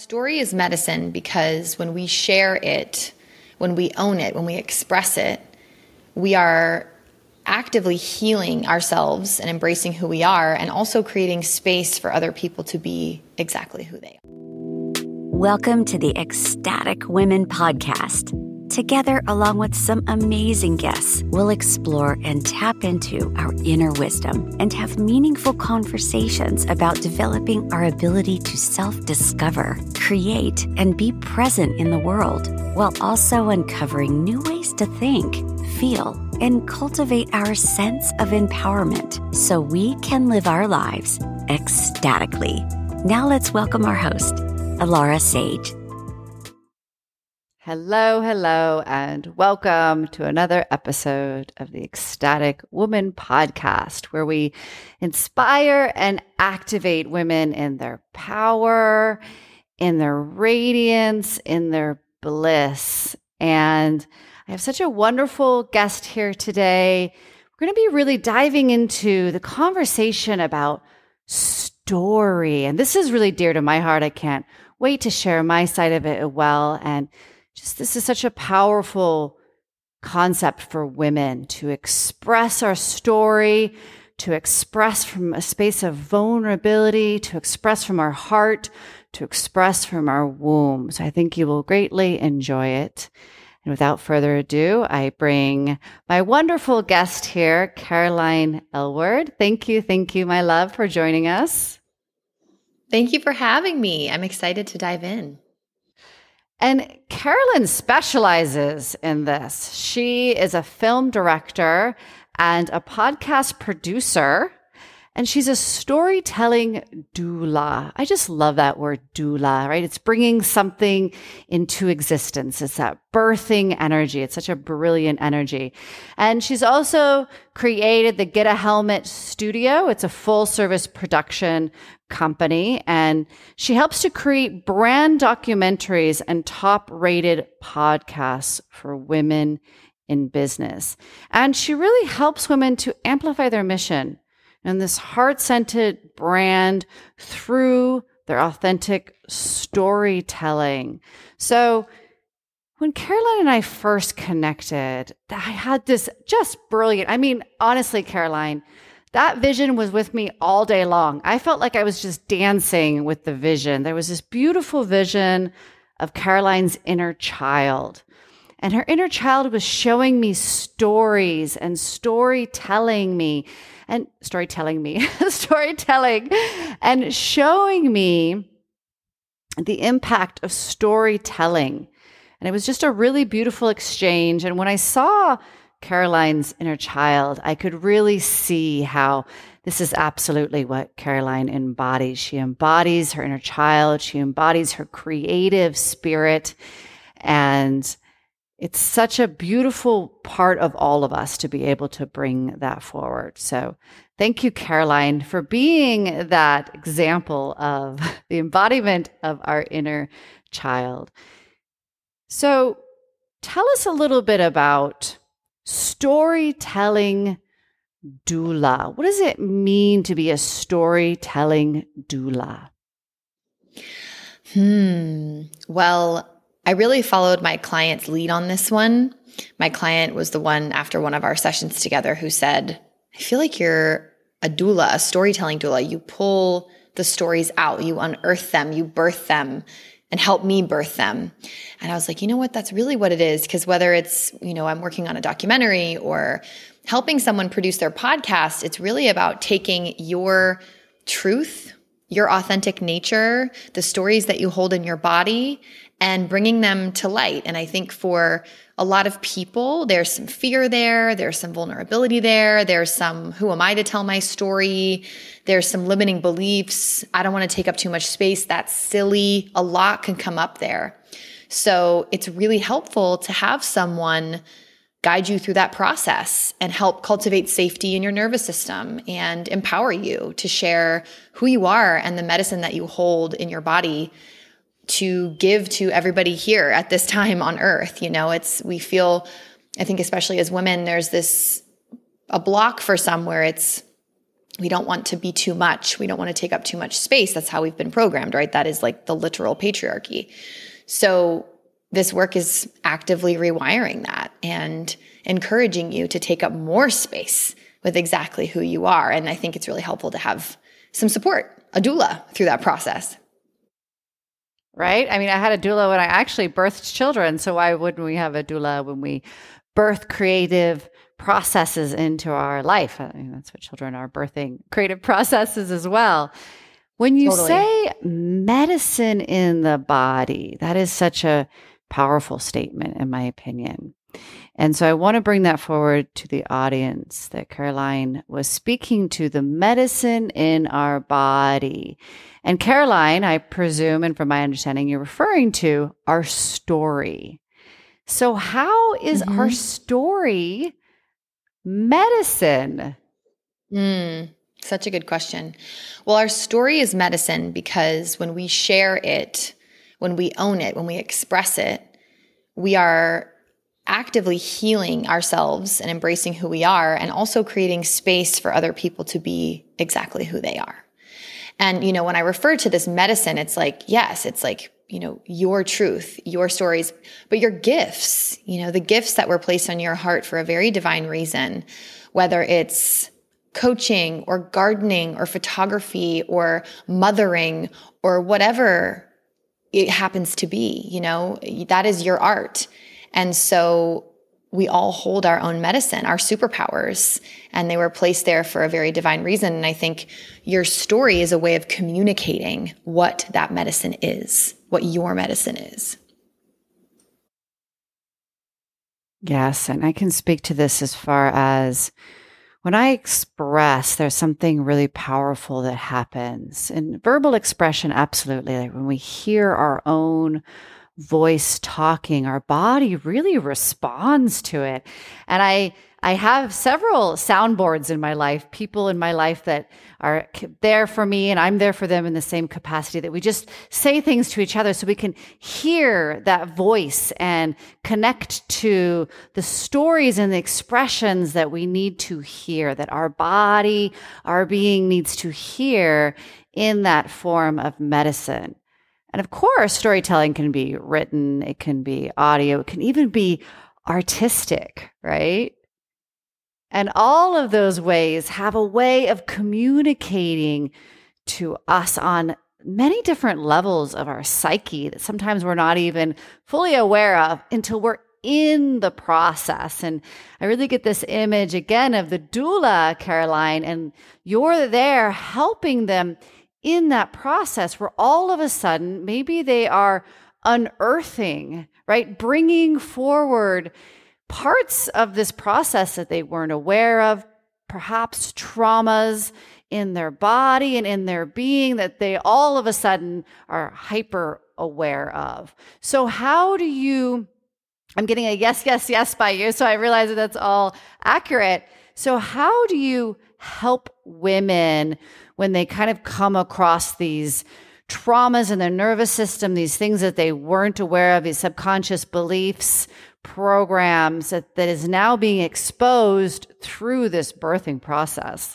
story is medicine because when we share it, when we own it, when we express it, we are actively healing ourselves and embracing who we are, and also creating space for other people to be exactly who they are. Welcome to the Ecstatic Women Podcast. Together, along with some amazing guests, we'll explore and tap into our inner wisdom and have meaningful conversations about developing our ability to self-discover, create, and be present in the world, while also uncovering new ways to think, feel, and cultivate our sense of empowerment so we can live our lives ecstatically. Now let's welcome our host, Alara Sage. Hello, and welcome to another episode of the Ecstatic Woman Podcast, where we inspire and activate women in their power, in their radiance, in their bliss. And I have such a wonderful guest here today. We're going to be really diving into the conversation about story. And this is really dear to my heart. I can't wait to share my side of it as well. And just this is such a powerful concept for women to express our story, to express from a space of vulnerability, to express from our heart, to express from our womb. So I think you will greatly enjoy it. And without further ado, I bring my wonderful guest here, Caroline Elward. Thank you, my love, for joining us. Thank you for having me. I'm excited to dive in. And Caroline specializes in this. She is a film director and a podcast producer, and she's a storytelling doula. I just love that word, doula, right? It's bringing something into existence. It's that birthing energy. It's such a brilliant energy. And she's also created the Get a Helmet Studio. It's a full service production company, and she helps to create brand documentaries and top rated podcasts for women in business. And she really helps women to amplify their mission and this heart-centered brand through their authentic storytelling. So when Caroline and I first connected, I had this just brilliant, honestly, Caroline, that vision was with me all day long. I felt like I was just dancing with the vision. There was this beautiful vision of Caroline's inner child. And her inner child was showing me stories and storytelling and showing me the impact of storytelling. And it was just a really beautiful exchange. And when I saw Caroline's inner child, I could really see how this is absolutely what Caroline embodies. She embodies her inner child. She embodies her creative spirit. And it's such a beautiful part of all of us to be able to bring that forward. So thank you, Caroline, for being that example of the embodiment of our inner child. So tell us a little bit about storytelling doula. What does it mean to be a storytelling doula? Well, I really followed my client's lead on this one. My client was the one after one of our sessions together who said, I feel like you're a doula, a storytelling doula. You pull the stories out, you unearth them, you birth them, and help me birth them. And I was like, you know what? That's really what it is. Because whether it's, I'm working on a documentary or helping someone produce their podcast, it's really about taking your truth, your authentic nature, the stories that you hold in your body, and bringing them to light. And I think for a lot of people, there's some fear there, there's some vulnerability there, there's some, who am I to tell my story? There's some limiting beliefs. I don't want to take up too much space. That's silly. A lot can come up there. So it's really helpful to have someone guide you through that process and help cultivate safety in your nervous system and empower you to share who you are and the medicine that you hold in your body to give to everybody here at this time on earth. We feel, I think especially as women, there's a block for some where it's We don't want to be too much. We don't want to take up too much space. That's how we've been programmed, right? That is like the literal patriarchy. So this work is actively rewiring that and encouraging you to take up more space with exactly who you are. And I think it's really helpful to have some support, a doula, through that process. Right? I mean, I had a doula when I actually birthed children. So why wouldn't we have a doula when we birth creative processes into our life? I mean, that's what children are, birthing creative processes as well. When you say medicine in the body, that is such a powerful statement, in my opinion. And so I want to bring that forward to the audience that Caroline was speaking to, the medicine in our body. And Caroline, I presume, and from my understanding, you're referring to our story. So how is our story medicine? Such a good question. Well, our story is medicine because when we share it, when we own it, when we express it, we are actively healing ourselves and embracing who we are, and also creating space for other people to be exactly who they are. And, you know, when I refer to this medicine, it's like, yes, it's like, you know, your truth, your stories, but your gifts, you know, the gifts that were placed on your heart for a very divine reason, whether it's coaching or gardening or photography or mothering or whatever it happens to be, you know, that is your art. And so we all hold our own medicine, our superpowers, and they were placed there for a very divine reason. And I think your story is a way of communicating what that medicine is, what your medicine is. Yes, and I can speak to this as far as when I express, there's something really powerful that happens. In verbal expression, absolutely. Like when we hear our own voice talking, our body really responds to it. And I have several soundboards in my life, people in my life that are there for me and I'm there for them in the same capacity, that we just say things to each other so we can hear that voice and connect to the stories and the expressions that we need to hear, that our body, our being needs to hear in that form of medicine. And of course, storytelling can be written, it can be audio, it can even be artistic, right? And all of those ways have a way of communicating to us on many different levels of our psyche that sometimes we're not even fully aware of until we're in the process. And I really get this image again of the doula, Caroline, and you're there helping them in that process where all of a sudden, maybe they are unearthing, right? Bringing forward parts of this process that they weren't aware of, perhaps traumas in their body and in their being that they all of a sudden are hyper aware of. So how do you, I'm getting a yes, yes, yes by you, so I realize that that's all accurate. So how do you help women when they kind of come across these traumas in their nervous system, these things that they weren't aware of, these subconscious beliefs, programs that is now being exposed through this birthing process?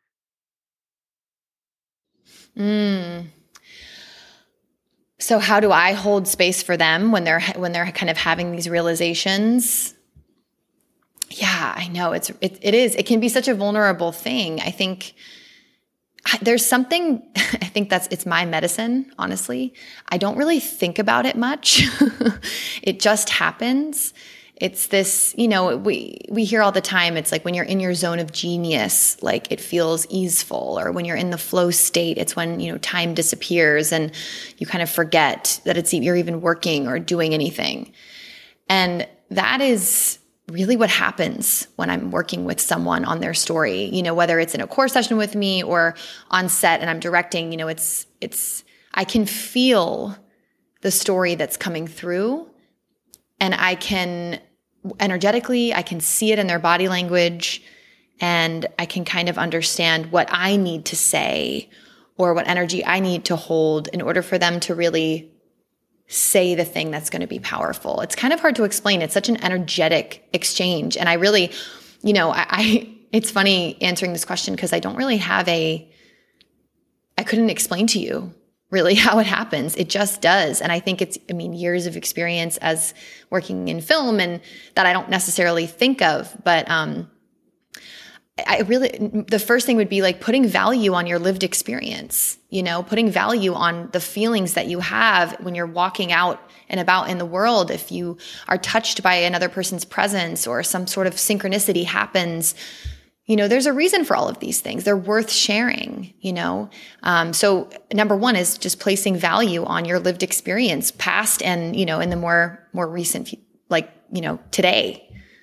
So how do I hold space for them when they're kind of having these realizations? Yeah, I know it is. It can be such a vulnerable thing. I think there's something, I think it's my medicine, honestly. I don't really think about it much. It just happens. It's this, you know, we hear all the time, it's like when you're in your zone of genius, like it feels easeful, or when you're in the flow state, it's when, you know, time disappears and you kind of forget that you're even working or doing anything. And that is really what happens when I'm working with someone on their story, you know, whether it's in a core session with me or on set and I'm directing, you know, I can feel the story that's coming through, and I can energetically, I can see it in their body language, and I can kind of understand what I need to say or what energy I need to hold in order for them to really say the thing that's going to be powerful. It's kind of hard to explain. It's such an energetic exchange. And I really, you know, It's funny answering this question because I don't really have I couldn't explain to you really how it happens. It just does. And I think years of experience as working in film and that I don't necessarily think of, but, the first thing would be like putting value on your lived experience, putting value on the feelings that you have when you're walking out and about in the world. If you are touched by another person's presence or some sort of synchronicity happens, there's a reason for all of these things. They're worth sharing, So number one is just placing value on your lived experience, past and, in the more recent, today.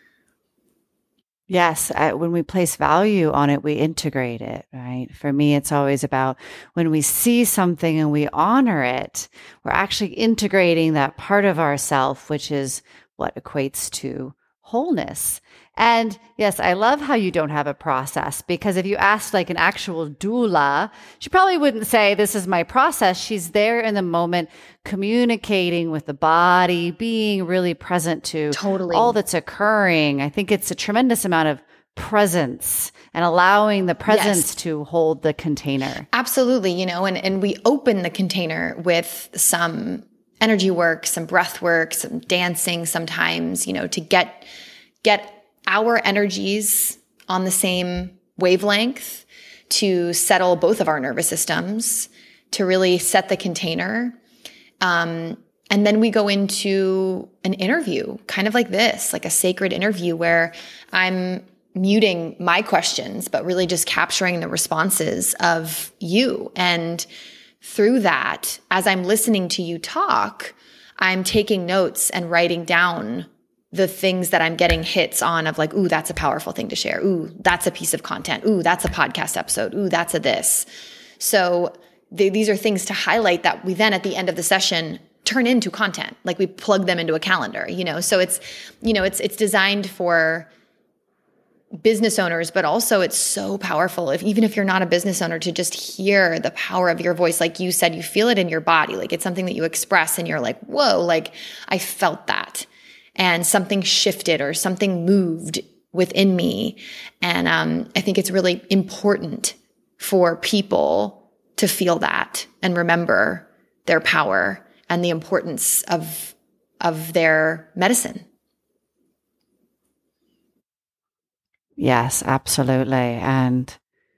Yes. When we place value on it, we integrate it, right? For me, it's always about when we see something and we honor it, we're actually integrating that part of ourself, which is what equates to wholeness. And yes, I love how you don't have a process, because if you asked like an actual doula, she probably wouldn't say, this is my process. She's there in the moment, communicating with the body, being really present to all that's occurring. I think it's a tremendous amount of presence and allowing the presence to hold the container. Absolutely. And we open the container with some energy work, some breath work, some dancing sometimes, to get our energies on the same wavelength, to settle both of our nervous systems, to really set the container. And then we go into an interview, kind of like this, like a sacred interview where I'm muting my questions, but really just capturing the responses of you. And through that, as I'm listening to you talk, I'm taking notes and writing down the things that I'm getting hits on of like, ooh, that's a powerful thing to share. Ooh, that's a piece of content. Ooh, that's a podcast episode. Ooh, that's a this. So these are things to highlight that we then at the end of the session turn into content. Like we plug them into a calendar, So it's, it's designed for business owners, but also it's so powerful even if you're not a business owner, to just hear the power of your voice. Like you said, you feel it in your body. Like it's something that you express and you're like, whoa, like I felt that. And something shifted or something moved within me. And I think it's really important for people to feel that and remember their power and the importance of their medicine. Yes, absolutely. And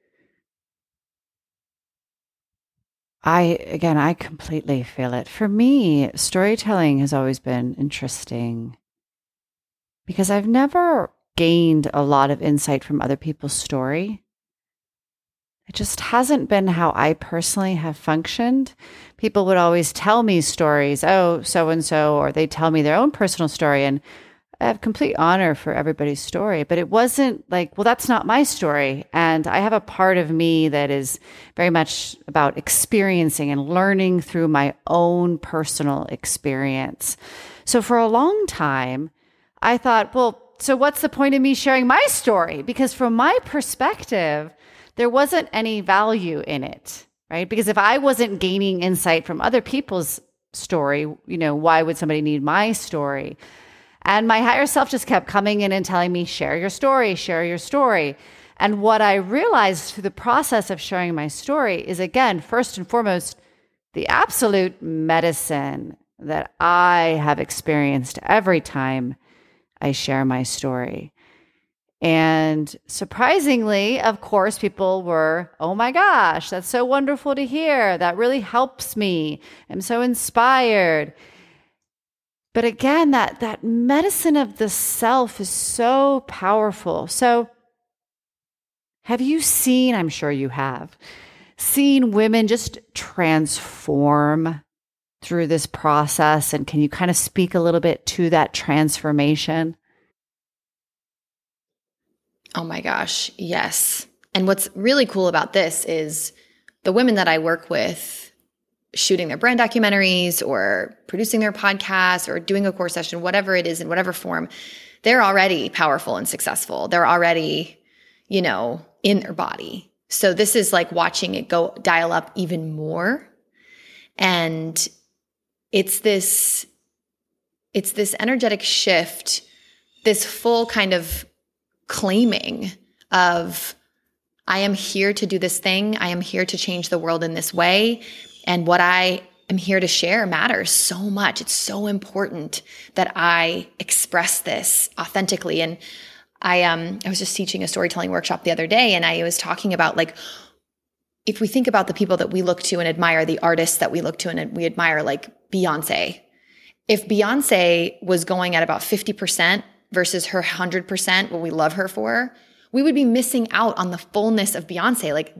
I completely feel it. For me, storytelling has always been interesting because I've never gained a lot of insight from other people's story. It just hasn't been how I personally have functioned. People would always tell me stories, oh, so-and-so, or they tell me their own personal story. And I have complete honor for everybody's story, but it wasn't like, well, that's not my story. And I have a part of me that is very much about experiencing and learning through my own personal experience. So for a long time, I thought, well, so what's the point of me sharing my story? Because from my perspective, there wasn't any value in it, right? Because if I wasn't gaining insight from other people's story, why would somebody need my story? And my higher self just kept coming in and telling me, share your story, share your story. And what I realized through the process of sharing my story is, again, first and foremost, the absolute medicine that I have experienced every time I share my story. And surprisingly, of course, people were, oh my gosh, that's so wonderful to hear. That really helps me. I'm so inspired. But again, that medicine of the self is so powerful. So have you seen, I'm sure you have, seen women just transform through this process? And can you kind of speak a little bit to that transformation? Oh my gosh, yes. And what's really cool about this is the women that I work with shooting their brand documentaries or producing their podcasts or doing a core session, whatever it is in whatever form, they're already powerful and successful. They're already, in their body. So this is like watching it go dial up even more. And it's this energetic shift, this full kind of claiming of, I am here to do this thing. I am here to change the world in this way. And what I am here to share matters so much. It's so important that I express this authentically. And I was just teaching a storytelling workshop the other day, and I was talking about, like, if we think about the people that we look to and admire, the artists that we look to and we admire, like Beyonce. If Beyonce was going at about 50% versus her 100%, what we love her for, we would be missing out on the fullness of Beyonce. Like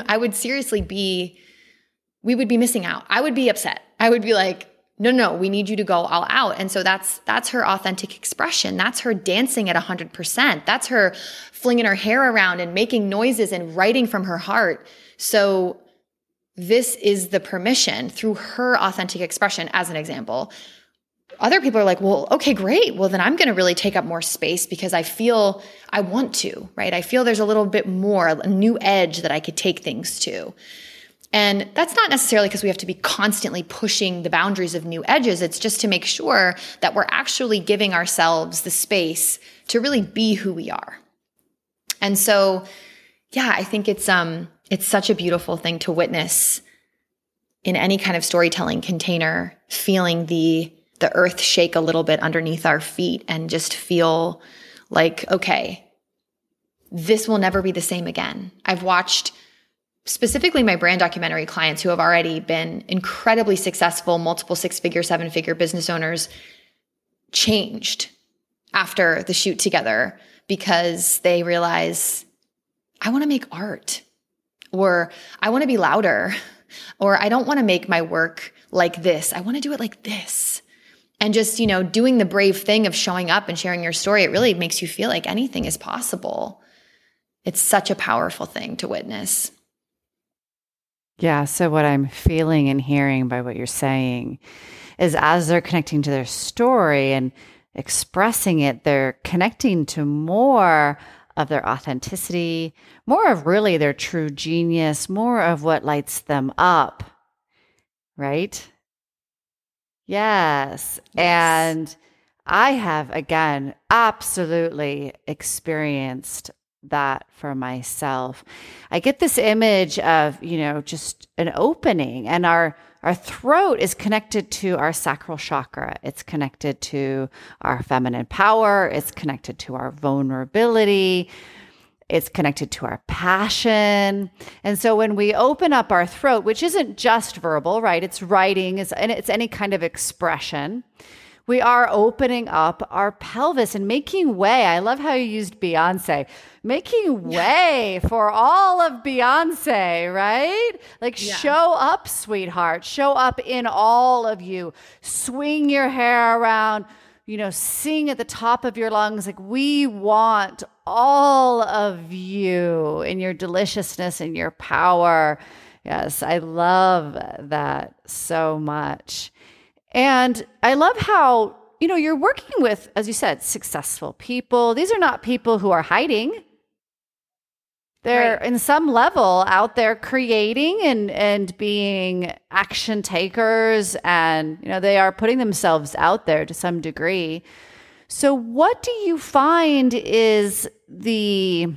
we would be missing out. I would be upset. I would be like, no, we need you to go all out. And so that's her authentic expression. That's her dancing at 100%. That's her flinging her hair around and making noises and writing from her heart. So this is the permission through her authentic expression, as an example. Other people are like, well, okay, great. Well, then I'm going to really take up more space because I feel I want to, right? I feel there's a little bit more, a new edge that I could take things to. And that's not necessarily because we have to be constantly pushing the boundaries of new edges. It's just to make sure that we're actually giving ourselves the space to really be who we are. And so, yeah, I think it's such a beautiful thing to witness in any kind of storytelling container, feeling the earth shake a little bit underneath our feet and just feel like, okay, this will never be the same again. I've watched specifically my brand documentary clients who have already been incredibly successful, multiple 6-figure, 7-figure business owners, changed after the shoot together because they realize, I want to make art, or I want to be louder, or I don't want to make my work like this. I want to do it like this. And just, doing the brave thing of showing up and sharing your story, it really makes you feel like anything is possible. It's such a powerful thing to witness. Yeah. So what I'm feeling and hearing by what you're saying is, as they're connecting to their story and expressing it, they're connecting to more of their authenticity, more of really their true genius, more of what lights them up. Right? Yes. And I have, again, absolutely experienced that for myself. I get this image of, just an opening, and our throat is connected to our sacral chakra. It's connected to our feminine power. It's connected to our vulnerability. It's connected to our passion. And so when we open up our throat, which isn't just verbal, right? It's writing, and it's any kind of expression. We are opening up our pelvis and making way. I love how you used Beyonce. Making way for all of Beyonce, right? Like, show up, sweetheart. Show up in all of you. Swing your hair around, sing at the top of your lungs. Like, we want all of you in your deliciousness and your power. Yes, I love that so much. And I love how, you're working with, as you said, successful people. These are not people who are hiding. They're in some level out there creating and being action takers, and, they are putting themselves out there to some degree. So what do you find is the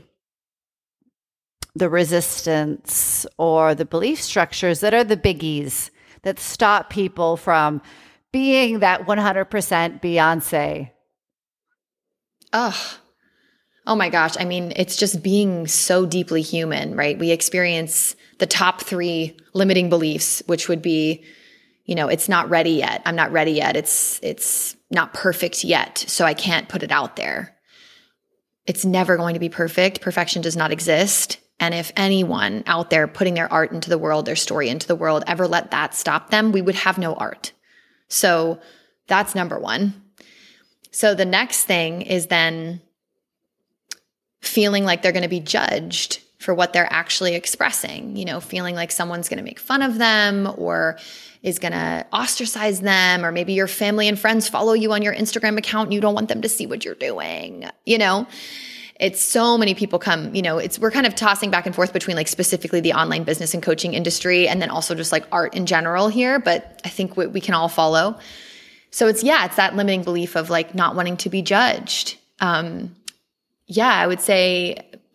resistance or the belief structures that are the biggies that stop people from being that 100% Beyonce? Oh my gosh. I mean, it's just being so deeply human, right? We experience the top 3 limiting beliefs, which would be, it's not ready yet. I'm not ready yet. It's not perfect yet, so I can't put it out there. It's never going to be perfect. Perfection does not exist. And if anyone out there putting their art into the world, their story into the world, ever let that stop them, we would have no art. So that's number one. So the next thing is then feeling like they're going to be judged for what they're actually expressing, feeling like someone's going to make fun of them or is going to ostracize them, or maybe your family and friends follow you on your Instagram account and you don't want them to see what you're doing, It's so many people come, we're kind of tossing back and forth between like specifically the online business and coaching industry and then also just like art in general here, but I think we can all follow. So it's that limiting belief of like not wanting to be judged. I would say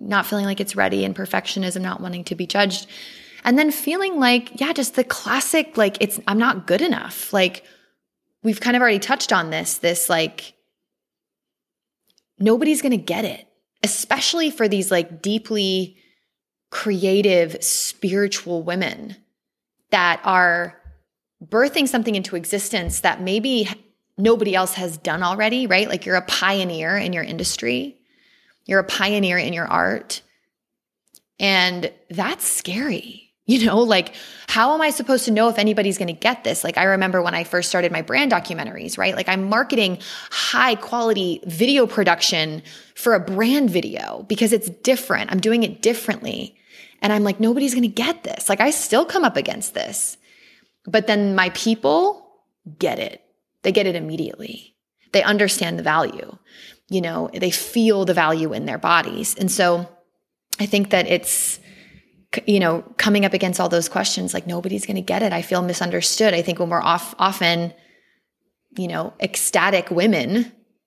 not feeling like it's ready, and perfectionism, not wanting to be judged. And then feeling like, yeah, just the classic, like I'm not good enough. Like we've kind of already touched on this like nobody's going to get it, especially for these like deeply creative, spiritual women that are birthing something into existence that maybe nobody else has done already, right? Like you're a pioneer in your industry. You're a pioneer in your art. And that's scary. Like how am I supposed to know if anybody's going to get this? Like I remember when I first started my brand documentaries, right? Like I'm marketing high quality video production for a brand video because it's different. I'm doing it differently. And I'm like, nobody's going to get this. Like I still come up against this. But then my people get it. They get it immediately. They understand the value. They feel the value in their bodies. And so I think that it's, coming up against all those questions, like nobody's going to get it. I feel misunderstood. I think when we're often, ecstatic women,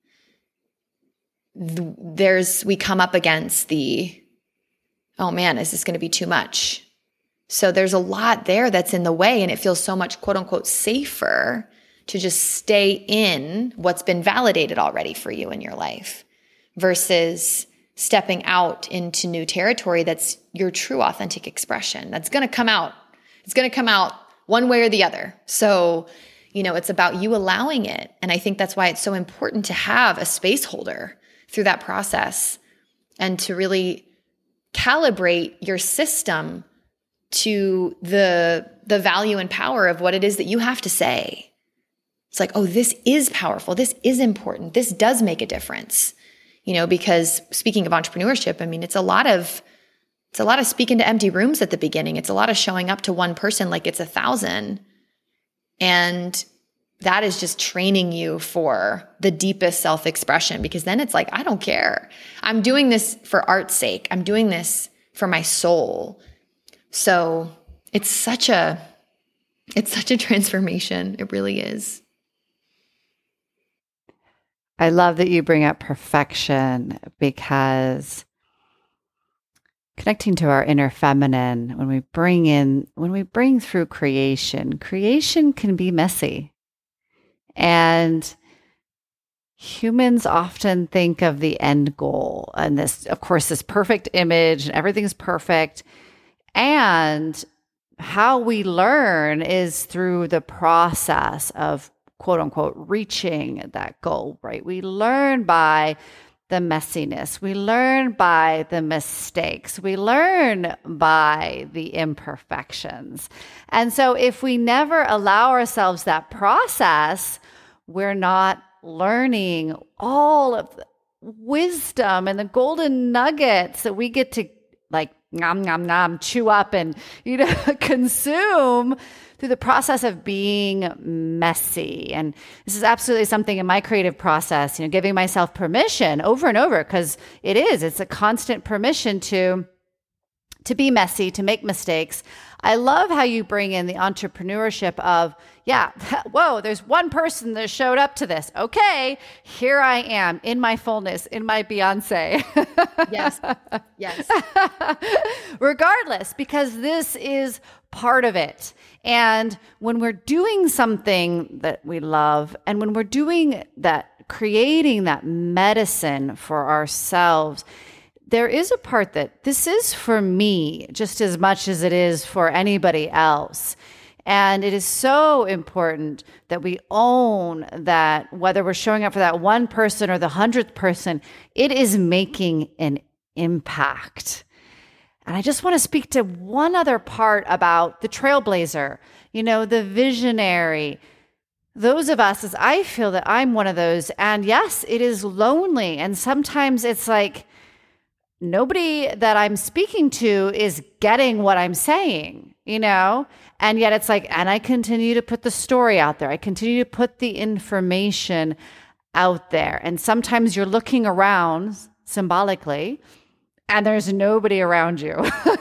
we come up against oh man, is this going to be too much? So there's a lot there that's in the way, and it feels so much quote unquote safer to just stay in what's been validated already for you in your life versus stepping out into new territory that's your true authentic expression. That's going to come out. It's going to come out one way or the other. So, it's about you allowing it. And I think that's why it's so important to have a space holder through that process and to really calibrate your system to the value and power of what it is that you have to say. It's like, oh, this is powerful. This is important. This does make a difference. Because speaking of entrepreneurship, I mean, it's a lot of speaking to empty rooms at the beginning. It's a lot of showing up to one person like it's 1,000. And that is just training you for the deepest self-expression, because then it's like, I don't care. I'm doing this for art's sake. I'm doing this for my soul. So it's such a transformation. It really is. I love that you bring up perfection, because connecting to our inner feminine, when we bring through creation can be messy. And humans often think of the end goal and this perfect image and everything's perfect. And how we learn is through the process of quote unquote reaching that goal, right? We learn by the messiness. We learn by the mistakes. We learn by the imperfections. And so if we never allow ourselves that process, we're not learning all of the wisdom and the golden nuggets that we get to like nom, nom, nom, chew up and, consume through the process of being messy. And this is absolutely something in my creative process, giving myself permission over and over, because it's a constant permission to be messy, to make mistakes. I love how you bring in the entrepreneurship of, whoa, there's one person that showed up to this. Okay, here I am in my fullness, in my Beyonce. Yes. Regardless, because this is part of it. And when we're doing something that we love, and when we're doing that, creating that medicine for ourselves, there is a part that this is for me just as much as it is for anybody else. And it is so important that we own that, whether we're showing up for that one person or the 100th person, it is making an impact. And I just want to speak to one other part about the trailblazer, the visionary. Those of us, as I feel that I'm one of those, and yes, it is lonely. And sometimes it's like, nobody that I'm speaking to is getting what I'm saying, and yet it's like, and I continue to put the story out there. I continue to put the information out there. And sometimes you're looking around symbolically and there's nobody around you.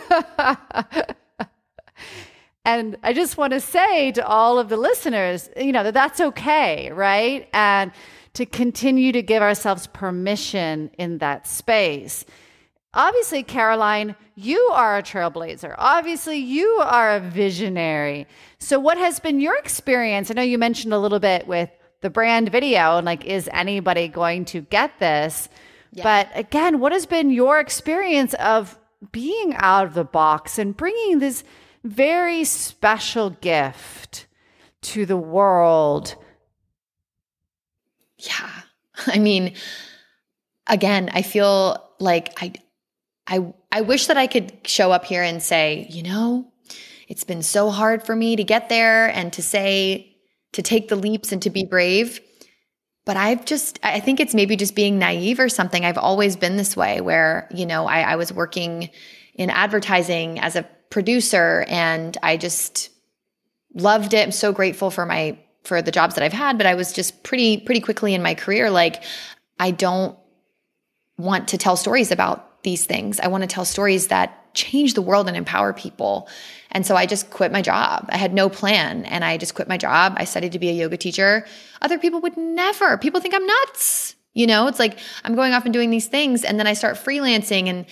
And I just want to say to all of the listeners, that that's okay, right? And to continue to give ourselves permission in that space. obviously, Caroline, you are a trailblazer. Obviously, you are a visionary. So what has been your experience? I know you mentioned a little bit with the brand video and like, is anybody going to get this? Yeah. But again, what has been your experience of being out of the box and bringing this very special gift to the world? Yeah. I mean, again, I feel like I wish that I could show up here and say, it's been so hard for me to get there and to take the leaps and to be brave. But I think it's maybe just being naive or something. I've always been this way where, I was working in advertising as a producer and I just loved it. I'm so grateful for the jobs that I've had, but I was just pretty quickly in my career, like, I don't want to tell stories about these things. I want to tell stories that change the world and empower people. And so I just quit my job. I had no plan and I just quit my job. I studied to be a yoga teacher. Other people would never. People think I'm nuts. It's like I'm going off and doing these things and then I start freelancing and,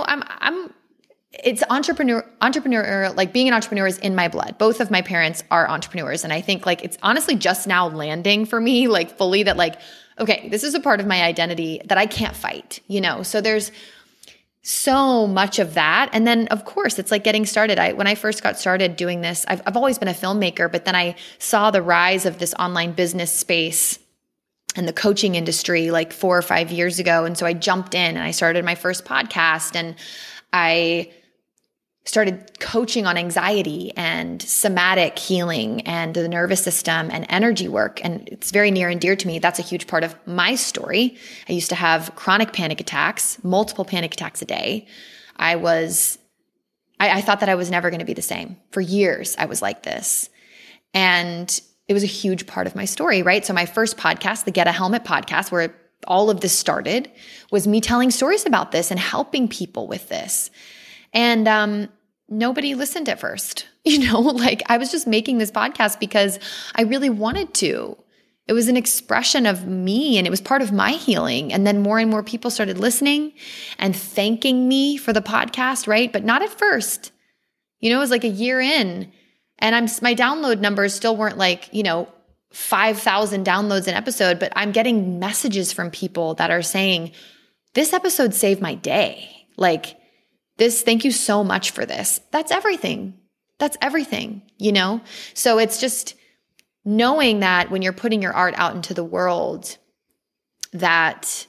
it's entrepreneur, like being an entrepreneur is in my blood. Both of my parents are entrepreneurs. And I think like it's honestly just now landing for me, like fully that like, okay, this is a part of my identity that I can't fight, So there's so much of that. And then of course it's like getting started. When I first got started doing this, I've always been a filmmaker, but then I saw the rise of this online business space and the coaching industry like 4 or 5 years ago. And so I jumped in and I started my first podcast and I started coaching on anxiety and somatic healing and the nervous system and energy work. And it's very near and dear to me. That's a huge part of my story. I used to have chronic panic attacks, multiple panic attacks a day. I thought that I was never going to be the same. For years, I was like this. And it was a huge part of my story, right? So my first podcast, the Get a Helmet podcast, where all of this started, was me telling stories about this and helping people with this. And nobody listened at first, like I was just making this podcast because I really wanted to. It was an expression of me and it was part of my healing. And then more and more people started listening and thanking me for the podcast, right? But not at first. It was like a year in and my download numbers still weren't like, 5,000 downloads an episode, but I'm getting messages from people that are saying, this episode saved my day. Like, thank you so much for this. That's everything. So it's just knowing that when you're putting your art out into the world, that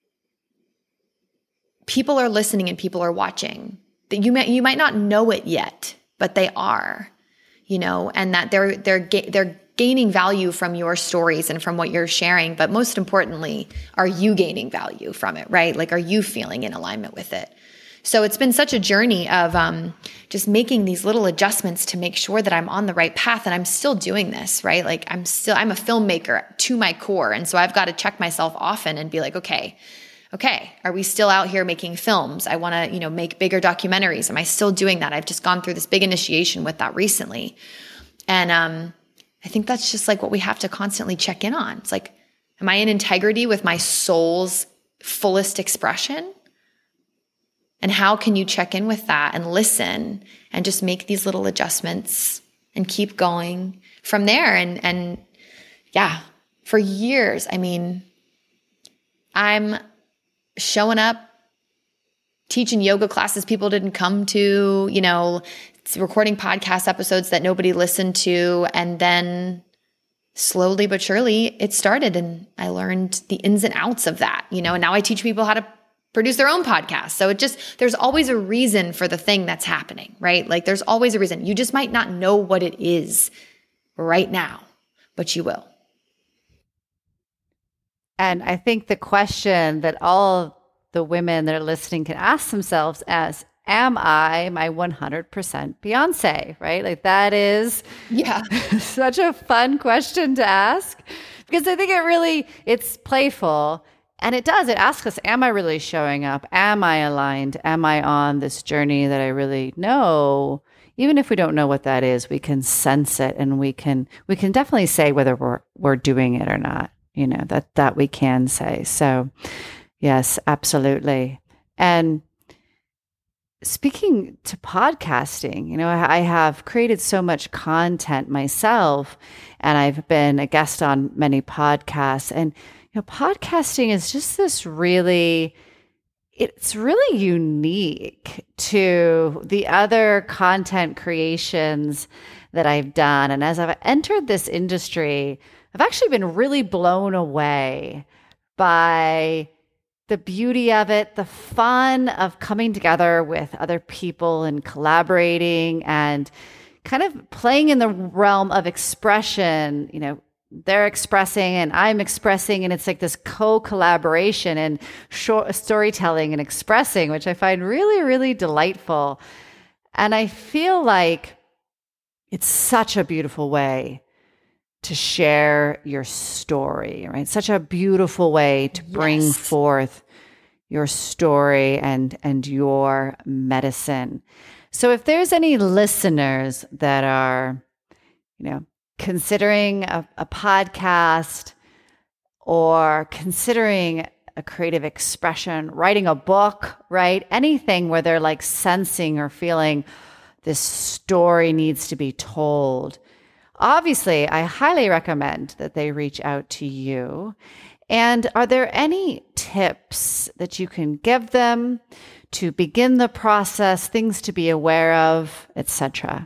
people are listening and people are watching. That you might not know it yet, but they are, and that they're gaining value from your stories and from what you're sharing. But most importantly, are you gaining value from it, right? Like, are you feeling in alignment with it? So it's been such a journey of just making these little adjustments to make sure that I'm on the right path. And I'm still doing this, right? Like I'm a filmmaker to my core. And so I've got to check myself often and be like, okay, are we still out here making films? I want to, make bigger documentaries. Am I still doing that? I've just gone through this big initiation with that recently. And I think that's just like what we have to constantly check in on. It's like, am I in integrity with my soul's fullest expression? And how can you check in with that and listen and just make these little adjustments and keep going from there? And yeah, for years, I'm showing up, teaching yoga classes people didn't come to, recording podcast episodes that nobody listened to. And then slowly but surely it started and I learned the ins and outs of that, and now I teach people how to produce their own podcast. So there's always a reason for the thing that's happening, right? Like there's always a reason. You just might not know what it is right now, but you will. And I think the question that all the women that are listening can ask themselves is, am I my 100% Beyonce, right? Like that is such a fun question to ask because I think it's playful. And it asks us, am I really showing up? Am I aligned? Am I on this journey that I really know? Even if we don't know what that is, we can sense it and we can definitely say whether we're doing it or not, that we can say. So yes, absolutely. And speaking to podcasting, I have created so much content myself, and I've been a guest on many podcasts. And podcasting is just this it's really unique to the other content creations that I've done. And as I've entered this industry, I've actually been really blown away by the beauty of it, the fun of coming together with other people and collaborating and kind of playing in the realm of expression. They're expressing and I'm expressing, and it's like this co-collaboration and storytelling and expressing, which I find really, really delightful. And I feel like it's such a beautiful way to share your story, right? Such a beautiful way to bring forth your story and your medicine. So if there's any listeners that are, considering a podcast or considering a creative expression, writing a book, right? Anything where they're like sensing or feeling this story needs to be told. Obviously, I highly recommend that they reach out to you. And are there any tips that you can give them to begin the process, things to be aware of, etc.?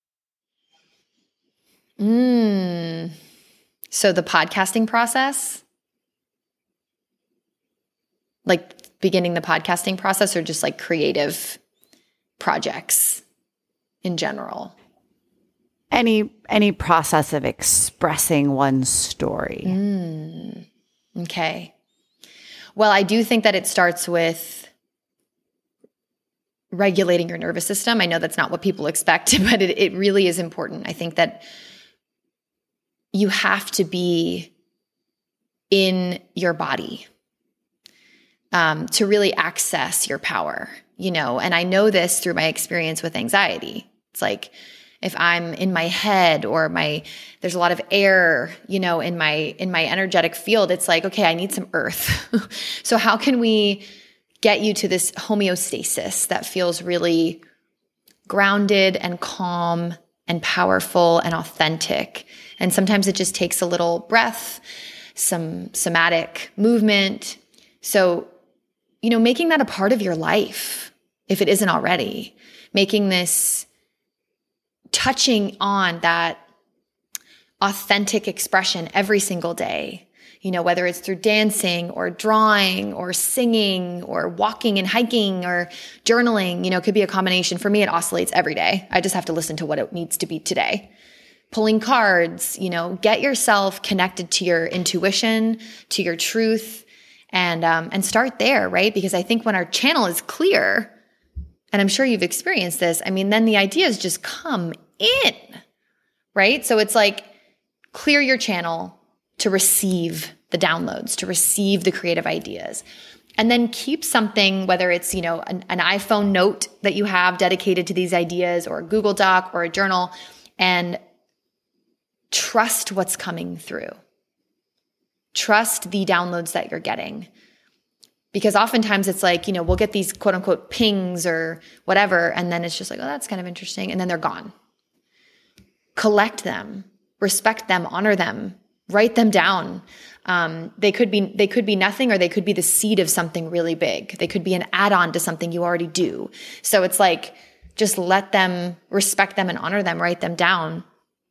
So the podcasting process, like beginning the podcasting process, or just like creative projects in general? Any process of expressing one's story. Okay. Well, I do think that it starts with regulating your nervous system. I know that's not what people expect, but it really is important. I think that you have to be in your body to really access your power, and I know this through my experience with anxiety. It's like, if I'm in my head or there's a lot of air, in my energetic field, it's like, okay, I need some earth. So how can we get you to this homeostasis that feels really grounded and calm and powerful and authentic? And sometimes it just takes a little breath, some somatic movement. So, making that a part of your life, if it isn't already, making this touching on that authentic expression every single day, whether it's through dancing or drawing or singing or walking and hiking or journaling, it could be a combination. For me, it oscillates every day. I just have to listen to what it needs to be today. Pulling cards, get yourself connected to your intuition, to your truth, and start there, right? Because I think when our channel is clear, and I'm sure you've experienced this, then the ideas just come in, right? So it's like, clear your channel to receive the downloads, to receive the creative ideas. And then keep something, whether it's, an iPhone note that you have dedicated to these ideas, or a Google Doc or a journal, and trust what's coming through. Trust the downloads that you're getting. Because oftentimes it's like, we'll get these quote unquote pings or whatever, and then it's just like, oh, that's kind of interesting. And then they're gone. Collect them, respect them, honor them, write them down. They could be nothing, or they could be the seed of something really big. They could be an add-on to something you already do. So it's like, just let them, respect them and honor them, write them down.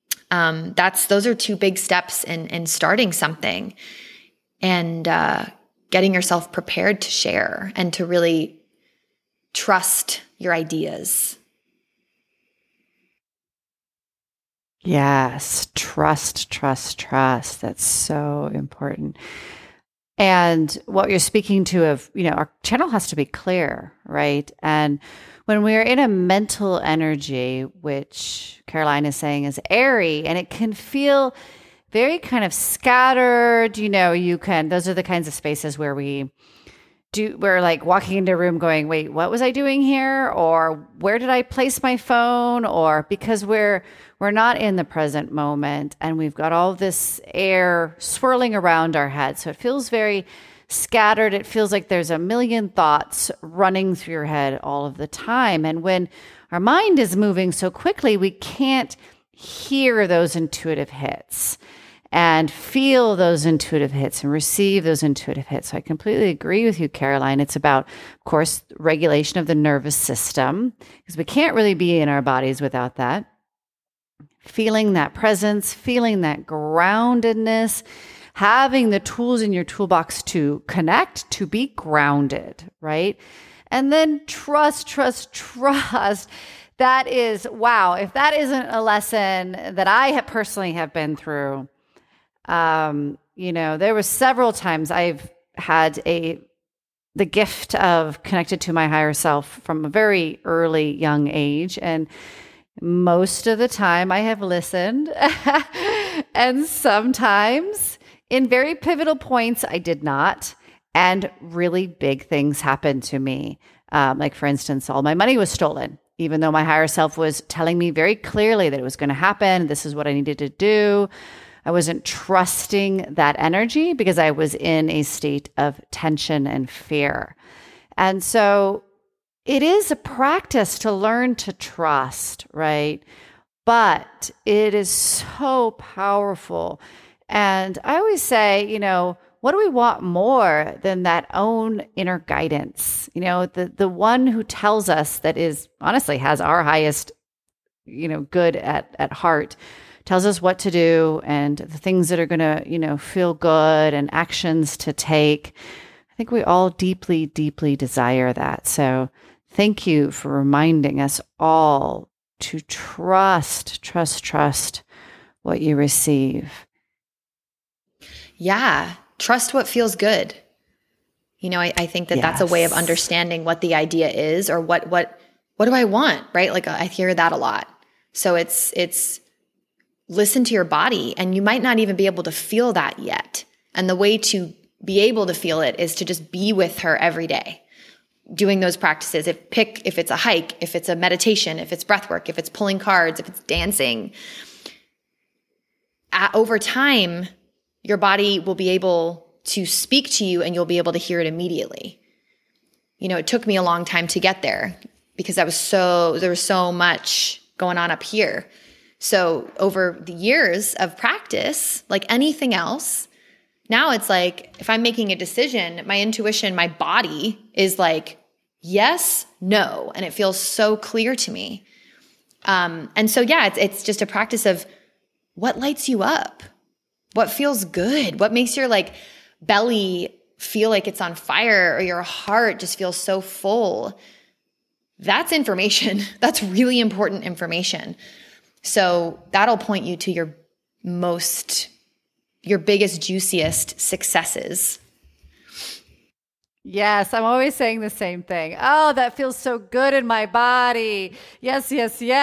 Those are two big steps in starting something and getting yourself prepared to share and to really trust your ideas. Yes, trust. That's so important. And what you're speaking to our channel has to be clear, right? And when we're in a mental energy, which Caroline is saying is airy, and it can feel very kind of scattered, those are the kinds of spaces where we're like walking into a room going, wait, what was I doing here? Or where did I place my phone? Or because we're not in the present moment, and we've got all this air swirling around our head. So it feels very scattered. It feels like there's a million thoughts running through your head all of the time. And when our mind is moving so quickly, we can't hear those intuitive hits and feel those intuitive hits and receive those intuitive hits. So I completely agree with you, Caroline. It's about, of course, regulation of the nervous system, because we can't really be in our bodies without that. Feeling that presence, feeling that groundedness, having the tools in your toolbox to connect, to be grounded, right? And then trust. That is, wow. If that isn't a lesson that I have personally have been through, there were several times I've had the gift of connected to my higher self from a very early young age. And most of the time I have listened and sometimes in very pivotal points, I did not. And really big things happened to me. Like for instance, all my money was stolen, even though my higher self was telling me very clearly that it was going to happen. This is what I needed to do. I wasn't trusting that energy because I was in a state of tension and fear. And so it is a practice to learn to trust, right? But it is so powerful. And I always say, what do we want more than that own inner guidance? The one who tells us that is honestly has our highest, good at heart, tells us what to do and the things that are going to, feel good and actions to take. I think we all deeply, deeply desire that. So thank you for reminding us all to trust what you receive. Yeah. Trust what feels good. I think that that's a way of understanding what the idea is or what do I want, right? Like I hear that a lot. So it's listen to your body, and you might not even be able to feel that yet. And the way to be able to feel it is to just be with her every day, doing those practices. If it's a hike, if it's a meditation, if it's breath work, if it's pulling cards, if it's dancing. Over time, your body will be able to speak to you and you'll be able to hear it immediately. It took me a long time to get there because there was so much going on up here. So over the years of practice, like anything else, now it's like if I'm making a decision, my intuition, my body is like, yes, no. And it feels so clear to me. And so, yeah, it's just a practice of what lights you up, what feels good, what makes your belly feel like it's on fire or your heart just feels so full. That's information. That's really important information. So that'll point you to your biggest, juiciest successes. Yes, I'm always saying the same thing. Oh, that feels so good in my body. Yes.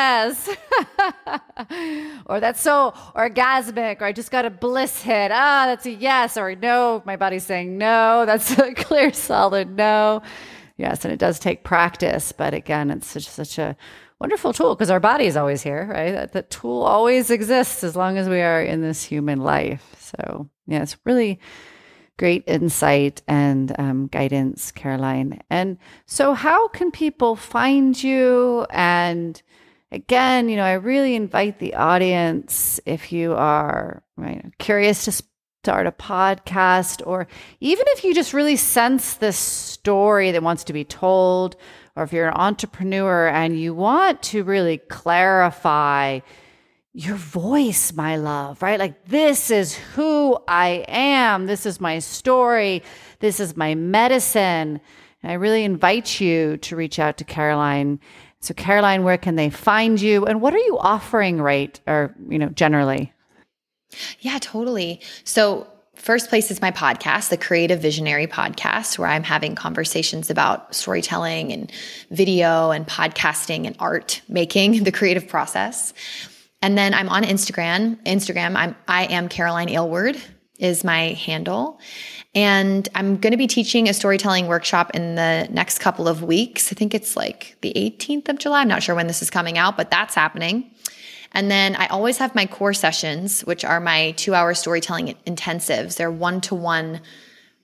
Or that's so orgasmic, or I just got a bliss hit. That's a yes, or no, my body's saying no. That's a clear, solid no. Yes, and it does take practice. But again, it's such a wonderful tool because our body is always here, right? That tool always exists as long as we are in this human life. So yeah, it's really great insight and guidance, Caroline. And so how can people find you? And again, I really invite the audience, if you are curious to start a podcast, or even if you just really sense this story that wants to be told, or if you're an entrepreneur and you want to really clarify your voice, my love, right? Like, this is who I am. This is my story. This is my medicine. And I really invite you to reach out to Caroline. So Caroline, where can they find you? And what are you offering, right? Or, generally? Yeah, totally. So first place is my podcast, the Creative Visionary Podcast, where I'm having conversations about storytelling and video and podcasting and art making, the creative process. And then I'm on Instagram. I am Caroline Aylward is my handle. And I'm going to be teaching a storytelling workshop in the next couple of weeks. I think it's like the 18th of July. I'm not sure when this is coming out, but that's happening. And then I always have my core sessions, which are my 2-hour storytelling intensives. They're one-to-one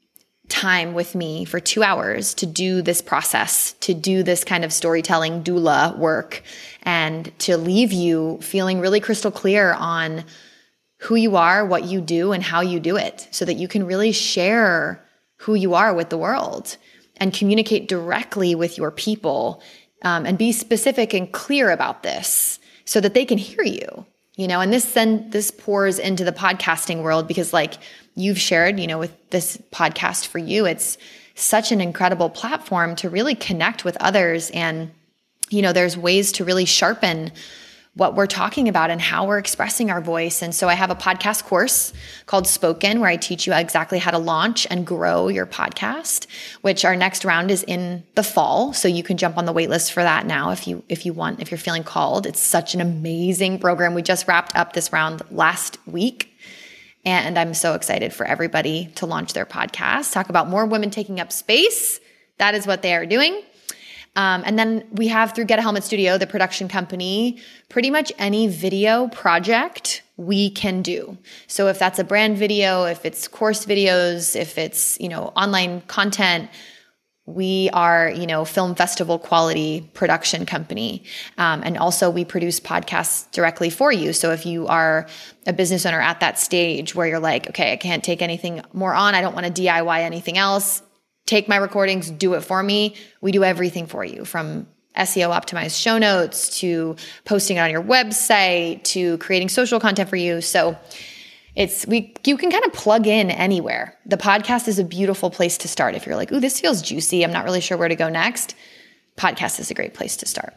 time with me for 2 hours to do this process, to do this kind of storytelling doula work, and to leave you feeling really crystal clear on who you are, what you do, and how you do it, so that you can really share who you are with the world and communicate directly with your people, and be specific and clear about this so that they can hear you. And this pours into the podcasting world, because like you've shared, with this podcast for you, it's such an incredible platform to really connect with others. And, there's ways to really sharpen what we're talking about and how we're expressing our voice. And so I have a podcast course called Spoken, where I teach you exactly how to launch and grow your podcast, which our next round is in the fall. So you can jump on the wait list for that now if you want, if you're feeling called. It's such an amazing program. We just wrapped up this round last week, and I'm so excited for everybody to launch their podcast, talk about more women taking up space. That is what they are doing. And then we have, through Get a Helmet Studio, the production company, pretty much any video project we can do. So if that's a brand video, if it's course videos, if it's, online content, we are, film festival quality production company. And also we produce podcasts directly for you. So if you are a business owner at that stage where you're like, okay, I can't take anything more on, I don't want to DIY anything else, take my recordings, do it for me. We do everything for you, from SEO optimized show notes to posting it on your website to creating social content for you. So you can kind of plug in anywhere. The podcast is a beautiful place to start. If you're like, ooh, this feels juicy, I'm not really sure where to go next, podcast is a great place to start.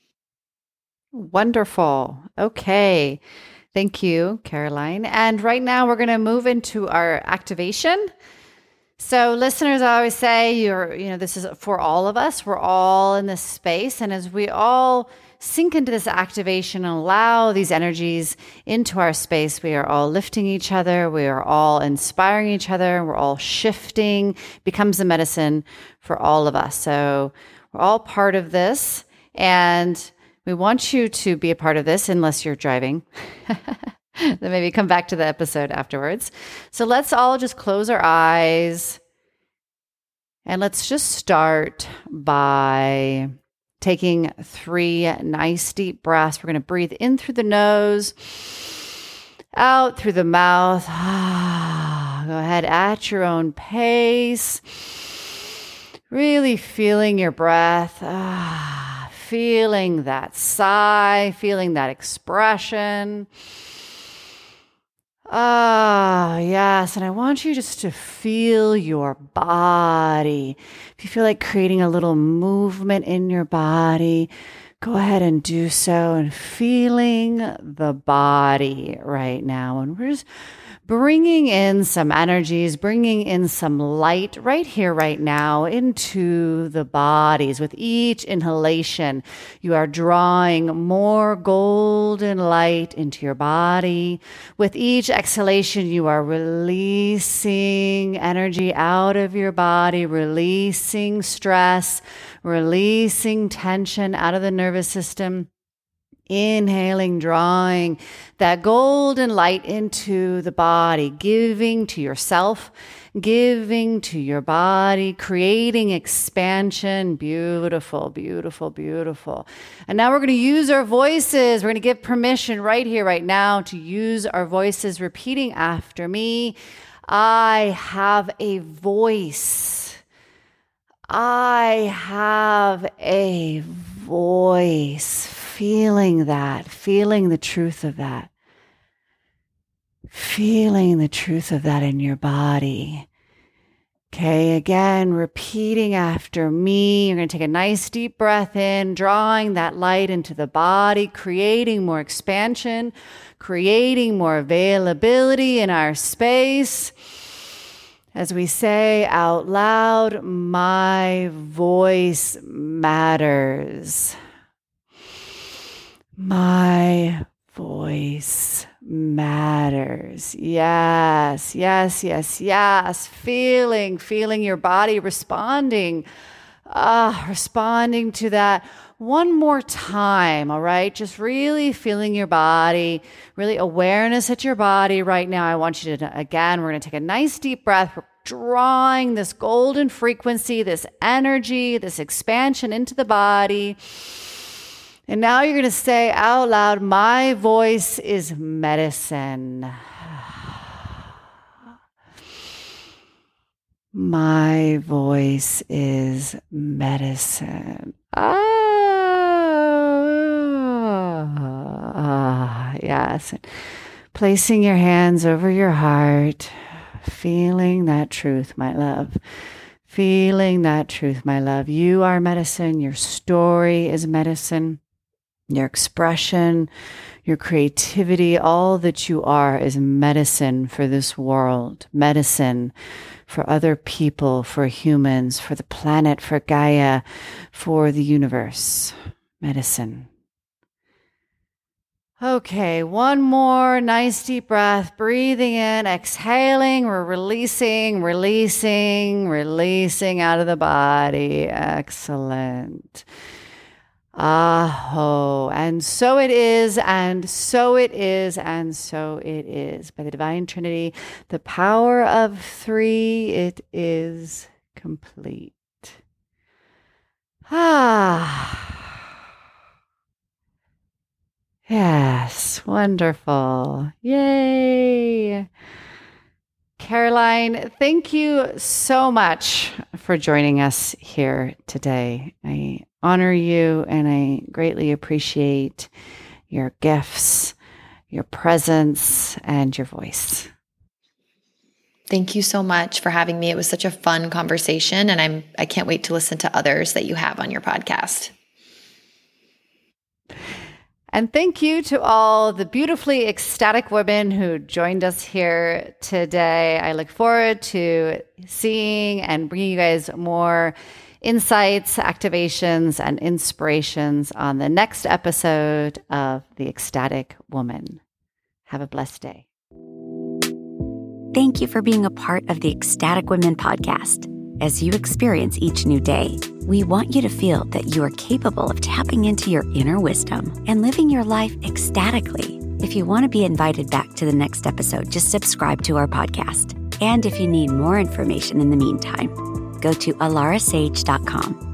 Wonderful. Okay. Thank you, Caroline. And right now we're going to move into our activation. So listeners, I always say this is for all of us. We're all in this space. And as we all sink into this activation and allow these energies into our space, we are all lifting each other. We are all inspiring each other. We're all shifting, becomes a medicine for all of us. So we're all part of this. And we want you to be a part of this, unless you're driving. Then maybe come back to the episode afterwards. So let's all just close our eyes, and let's just start by taking 3 nice deep breaths. We're going to breathe in through the nose, out through the mouth. Go ahead at your own pace. Really feeling your breath. Feeling that sigh, feeling that expression. Yes. And I want you just to feel your body. If you feel like creating a little movement in your body, go ahead and do so, and feeling the body right now. And we're just bringing in some energies, bringing in some light right here, right now into the bodies. With each inhalation, you are drawing more golden light into your body. With each exhalation, you are releasing energy out of your body, releasing stress, releasing tension out of the nervous system. Inhaling, drawing that golden light into the body, giving to yourself, giving to your body, creating expansion. Beautiful, beautiful, beautiful. And now we're going to use our voices. We're going to give permission right here, right now, to use our voices, repeating after me. I have a voice. I have a voice. Feeling that, feeling the truth of that. Feeling the truth of that in your body. Okay, again, repeating after me. You're going to take a nice deep breath in, drawing that light into the body, creating more expansion, creating more availability in our space. As we say out loud, my voice matters. My voice matters. Yes, yes, yes, yes. Feeling your body responding to that one more time, all right? Just really feeling your body, really awareness at your body right now. I want you to, again, we're going to take a nice deep breath. We're drawing this golden frequency, this energy, this expansion into the body. And now you're going to say out loud, my voice is medicine. My voice is medicine. Yes. Placing your hands over your heart, feeling that truth, my love. Feeling that truth, my love. You are medicine. Your story is medicine. Your expression, your creativity, all that you are is medicine for this world, medicine for other people, for humans, for the planet, for Gaia, for the universe. Medicine. Okay, one more nice deep breath, breathing in, exhaling, we're releasing out of the body. Excellent. Aho. And so it is, and so it is, and so it is. By the Divine Trinity, the power of 3, it is complete. Yes, wonderful. Yay. Caroline, thank you so much for joining us here today. I honor you and I greatly appreciate your gifts, your presence, and your voice. Thank you so much for having me. It was such a fun conversation, and I can't wait to listen to others that you have on your podcast. And thank you to all the beautifully ecstatic women who joined us here today. I look forward to seeing and bringing you guys more insights, activations, and inspirations on the next episode of The Ecstatic Woman. Have a blessed day. Thank you for being a part of the Ecstatic Women podcast. As you experience each new day, we want you to feel that you are capable of tapping into your inner wisdom and living your life ecstatically. If you want to be invited back to the next episode, just subscribe to our podcast. And if you need more information in the meantime, go to alarasage.com.